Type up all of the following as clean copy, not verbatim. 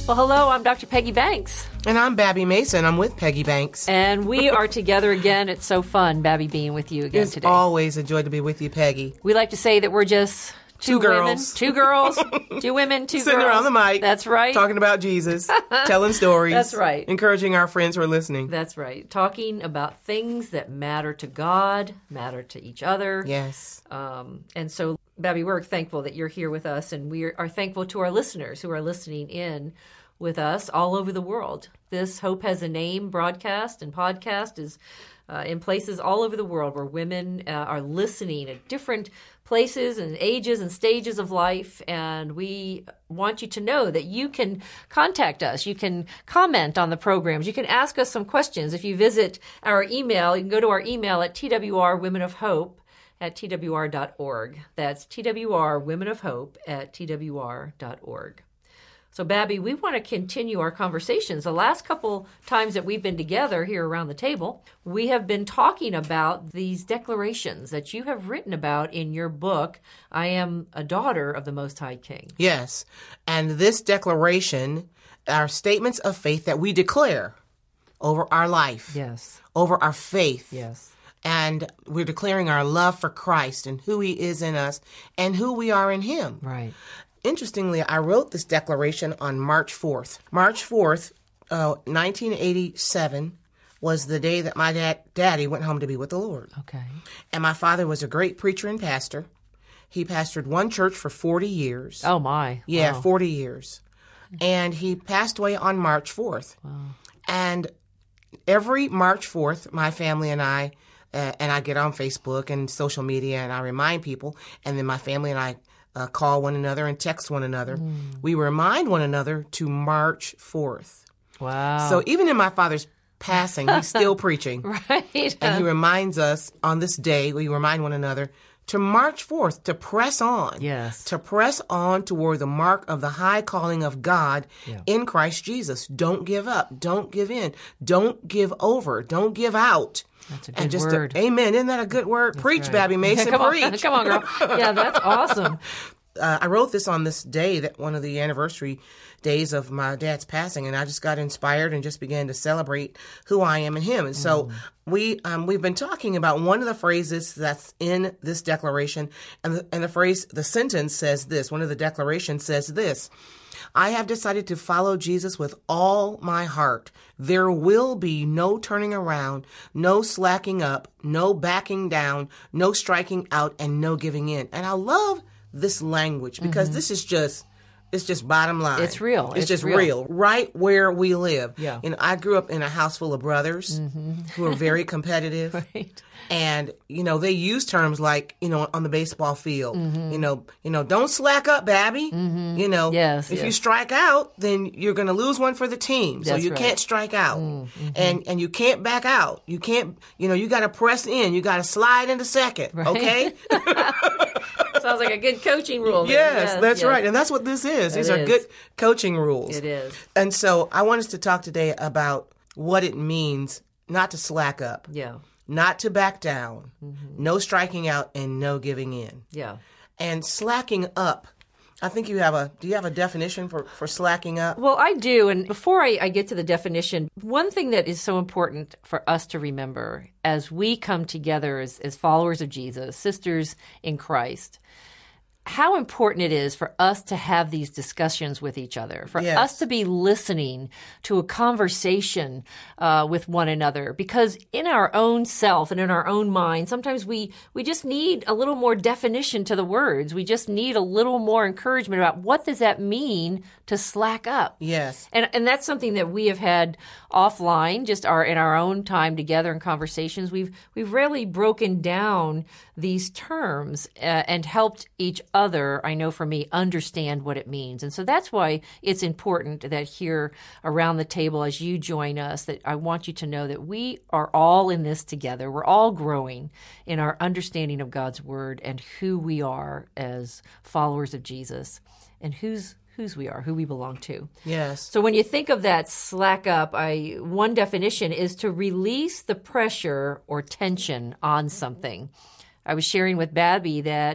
Well, hello, I'm Dr. Peggy Banks. And I'm Babby Mason. I'm with Peggy Banks. And we are together again. It's so fun, Babby, being with you again today. It's always a joy to be with you, Peggy. We like to say that we're just two girls. Women, 2 girls, 2 women, 2 Sitting girls. around the mic. That's right. Talking about Jesus, telling stories. That's right. Encouraging our friends who are listening. That's right. Talking about things that matter to God, matter to each other. Yes. And so, Babby, we're thankful that you're here with us, and we are thankful to our listeners who are listening in with us all over the world. This Hope Has a Name broadcast and podcast is in places all over the world where women are listening at different places and ages and stages of life. And we want you to know that you can contact us. You can comment on the programs. You can ask us some questions. If you visit our email, you can go to our email at twrwomenofhope@twr.org. That's twrwomenofhope@twr.org. So, Babby, we want to continue our conversations. The last couple times that we've been together here around the table, we have been talking about these declarations that you have written about in your book, I Am a Daughter of the Most High King. Yes. And this declaration are statements of faith that we declare over our life. Yes. Over our faith. Yes. And we're declaring our love for Christ and who he is in us and who we are in him. Right. Interestingly, I wrote this declaration on March 4th. March 4th, 1987 was the day that my daddy went home to be with the Lord. Okay. And my father was a great preacher and pastor. He pastored one church for 40 years. Oh, my. Yeah, Wow. 40 years. And he passed away on March 4th. Wow. And every March 4th, my family and I get on Facebook and social media, and I remind people, and then my family and I call one another and text one another. We remind one another to March 4th. Wow. So even in my father's passing, he's still preaching. Right. And he reminds us on this day, we remind one another to March 4th, to press on. Yes. To press on toward the mark of the high calling of God in Christ Jesus. Don't give up. Don't give in. Don't give over. Don't give out. That's a good word. Amen. Isn't that a good word? That's Preach, right. Babby Mason. Preach. Come on, girl. Yeah, that's awesome. I wrote this on this day, that one of the anniversary days of my dad's passing, and I just got inspired and just began to celebrate who I am in him. And so we've been talking about one of the phrases that's in this declaration, and the sentence says this. One of the declarations says this: I have decided to follow Jesus with all my heart. There will be no turning around, no slacking up, no backing down, no striking out, and no giving in. And I love this language because this is just, it's just bottom line. It's real. It's just real. Right where we live. Yeah. You know, I grew up in a house full of brothers who are very competitive. Right. And, you know, they use terms like, you know, on the baseball field, you know, don't slack up, Babby. You know, if you strike out, then you're going to lose one for the team. So That's you right. can't strike out and you can't back out. You can't, you know, you got to press in. You got to slide into second. Right. Okay. Sounds like a good coaching rule. Yes, that's right. And that's what this is. These are good coaching rules. It is. And so I want us to talk today about what it means not to slack up. Yeah. Not to back down, no striking out, and no giving in. Yeah. And slacking up, I think do you have a definition for slacking up? Well, I do. And before I get to the definition, one thing that is so important for us to remember as we come together as followers of Jesus, sisters in Christ, how important it is for us to have these discussions with each other, for us to be listening to a conversation with one another. Because in our own self and in our own mind, sometimes we just need a little more definition to the words. We just need a little more encouragement about what does that mean to slack up. Yes. And that's something that we have had offline, just in our own time together in conversations. We've rarely broken down these terms and helped each other, I know for me, understand what it means. And so that's why it's important that here around the table as you join us, that I want you to know that we are all in this together. We're all growing in our understanding of God's word and who we are as followers of Jesus and whose we are, who we belong to. Yes. So when you think of that slack up, one definition is to release the pressure or tension on something. I was sharing with Babby that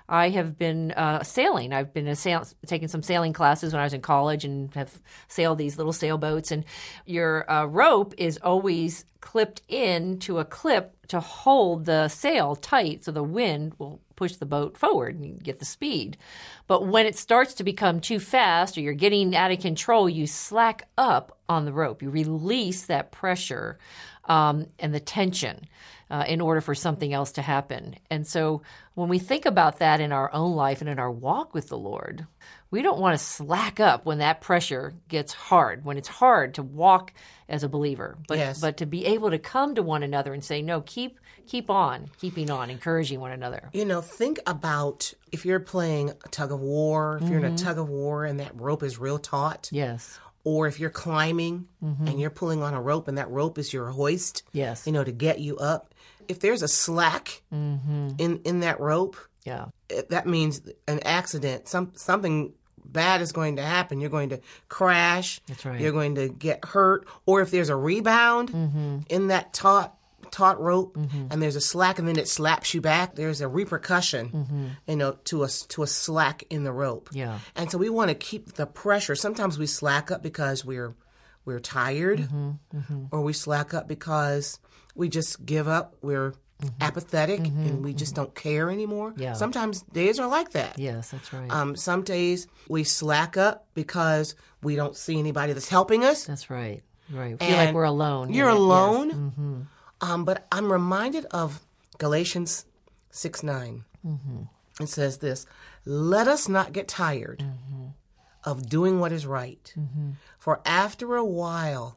I have been sailing. I've been taking some sailing classes when I was in college and have sailed these little sailboats. And your rope is always clipped into a clip to hold the sail tight so the wind will push the boat forward and you get the speed. But when it starts to become too fast or you're getting out of control, you slack up on the rope. You release that pressure and the tension in order for something else to happen. And so when we think about that in our own life and in our walk with the Lord, we don't want to slack up when that pressure gets hard, when it's hard to walk as a believer, but to be able to come to one another and say, no, keep on, keeping on, encouraging one another. Think about if you're playing a tug of war, if you're in a tug of war and that rope is real taut. Yes. Or if you're climbing and you're pulling on a rope and that rope is your hoist, yes, to get you up. If there's a slack in that rope, that means an accident, something bad is going to happen. You're going to crash. That's right. You're going to get hurt. Or if there's a rebound in that taut rope and there's a slack and then it slaps you back, there's a repercussion, to a slack in the rope. Yeah. And so we want to keep the pressure. Sometimes we slack up because we're tired or we slack up because we just give up. We're apathetic and we just don't care anymore. Yeah. Sometimes days are like that. Yes, that's right. Some days we slack up because we don't see anybody that's helping us. That's right. Right. We feel like we're alone. You're alone. Yes. But I'm reminded of Galatians 6:9. It says this, let us not get tired of doing what is right. For after a while,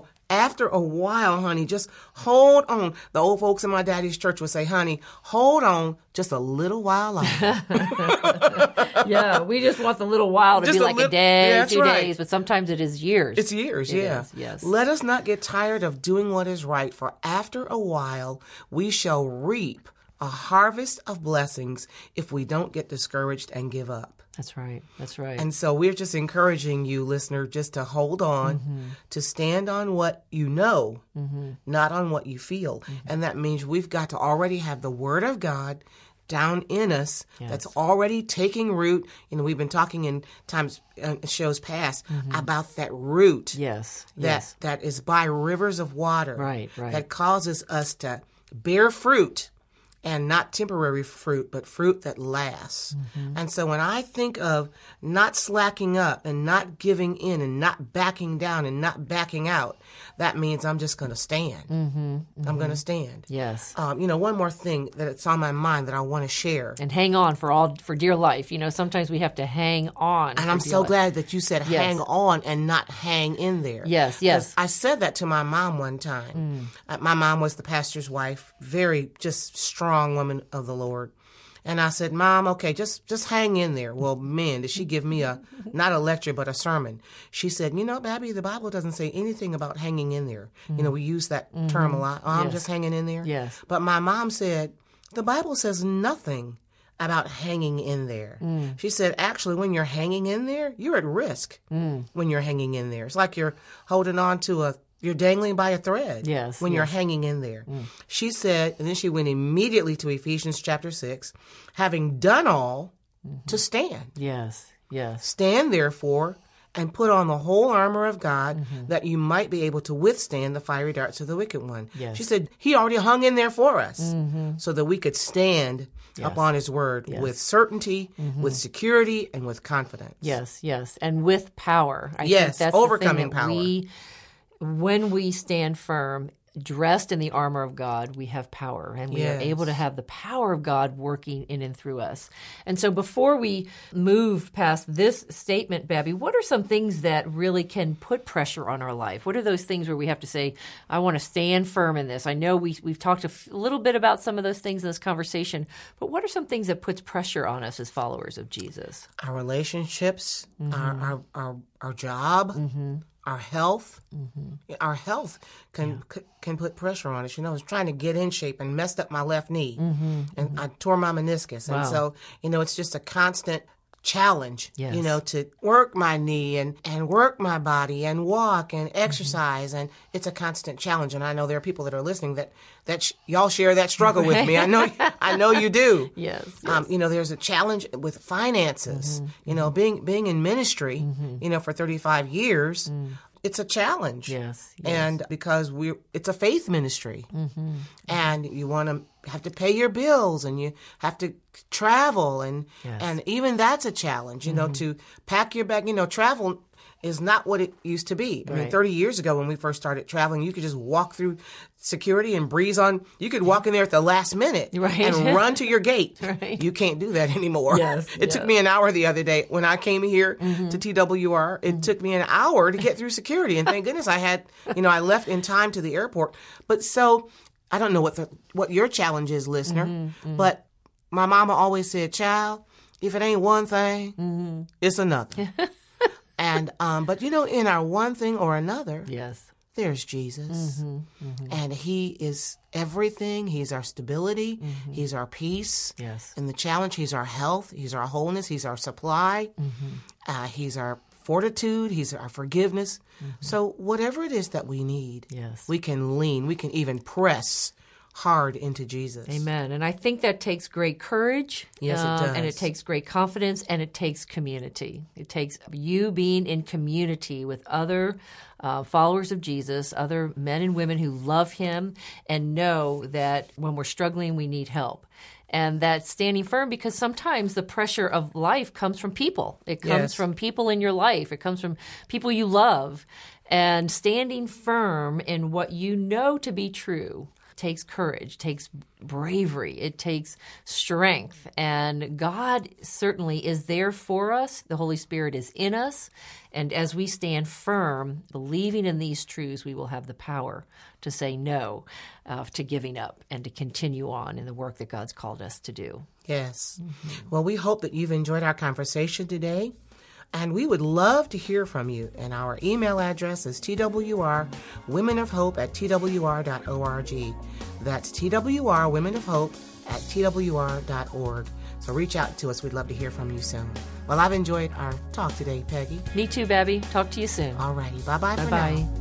honey, just hold on. The old folks in my daddy's church would say, honey, hold on just a little while longer. Yeah, we just want the little while to just be like a day, 2 right. days, but sometimes it is years. It's years, Yes. Let us not get tired of doing what is right, for after a while we shall reap a harvest of blessings if we don't get discouraged and give up. That's right. That's right. And so we're just encouraging you, listener, just to hold on, to stand on what you know, not on what you feel. And that means we've got to already have the Word of God down in us that's already taking root. We've been talking in shows past about that root that is by rivers of water that causes us to bear fruit. And not temporary fruit, but fruit that lasts. And so when I think of not slacking up and not giving in and not backing down and not backing out, that means I'm just going to stand. I'm going to stand. Yes. One more thing that's on my mind that I want to share. And hang on for dear life. Sometimes we have to hang on. And I'm so glad that you said hang on and not hang in there. Yes. I said that to my mom one time. My mom was the pastor's wife, very just strong woman of the Lord. And I said, Mom, okay, just hang in there. Well, man, did she give me not a lecture, but a sermon. She said, Babby, the Bible doesn't say anything about hanging in there. We use that term a lot. Oh, I'm just hanging in there. Yes. But my mom said, the Bible says nothing about hanging in there. She said, actually, when you're hanging in there, you're at risk when you're hanging in there. It's like you're holding on to you're dangling by a thread when you're hanging in there. She said, and then she went immediately to Ephesians chapter 6, having done all to stand. Yes. Stand, therefore, and put on the whole armor of God that you might be able to withstand the fiery darts of the wicked one. Yes. She said, he already hung in there for us so that we could stand upon his word with certainty, with security, and with confidence. Yes. And with power. I think that's overcoming the thing that power. When we stand firm, dressed in the armor of God, we have power, and we are able to have the power of God working in and through us. And so before we move past this statement, Babby, what are some things that really can put pressure on our life? What are those things where we have to say, I want to stand firm in this? I know we've talked a little bit about some of those things in this conversation, but what are some things that puts pressure on us as followers of Jesus? Our relationships, our job, our health. Our health can put pressure on us. I was trying to get in shape and messed up my left knee, and I tore my meniscus. And so, it's just a constant challenge, Yes. to work my knee and work my body and walk and exercise. And it's a constant challenge. And I know there are people that are listening that y'all share that struggle with me. I know you do. Yes. There's a challenge with finances, being in ministry, for 35 years. It's a challenge. Yes. And because it's a faith ministry. And you have to pay your bills and you have to travel and even that's a challenge, to pack your bag. Travel is not what it used to be. I mean, 30 years ago when we first started traveling, you could just walk through security and breeze on. You could walk in there at the last minute and run to your gate. Right. You can't do that anymore. Yes, it took me an hour the other day when I came here to TWR. It took me an hour to get through security. And thank goodness I had, I left in time to the airport. But so I don't know what your challenge is, listener, but my mama always said, child, if it ain't one thing, it's another. And, but in our one thing or another, Yes. there's Jesus. And he is everything. He's our stability. He's our peace. Yes. In the challenge, he's our health. He's our wholeness. He's our supply. He's our fortitude. He's our forgiveness. So whatever it is that we need, Yes. we can lean. We can even press hard into Jesus. Amen. And I think that takes great courage. Yes, it does. And it takes great confidence, and it takes community. It takes you being in community with other followers of Jesus, other men and women who love him and know that when we're struggling, we need help. And that's standing firm, because sometimes the pressure of life comes from people. It comes from people in your life. It comes from people you love. And standing firm in what you know to be true takes courage, takes bravery, it takes strength. And God certainly is there for us. The Holy Spirit is in us. And as we stand firm, believing in these truths, we will have the power to say no to giving up and to continue on in the work that God's called us to do. Yes. Well, we hope that you've enjoyed our conversation today. And we would love to hear from you. And our email address is twrwomenofhope@twr.org. That's twrwomenofhope@twr.org. So reach out to us. We'd love to hear from you soon. Well, I've enjoyed our talk today, Peggy. Me too, Babby. Talk to you soon. All righty. Bye-bye for now. Bye-bye.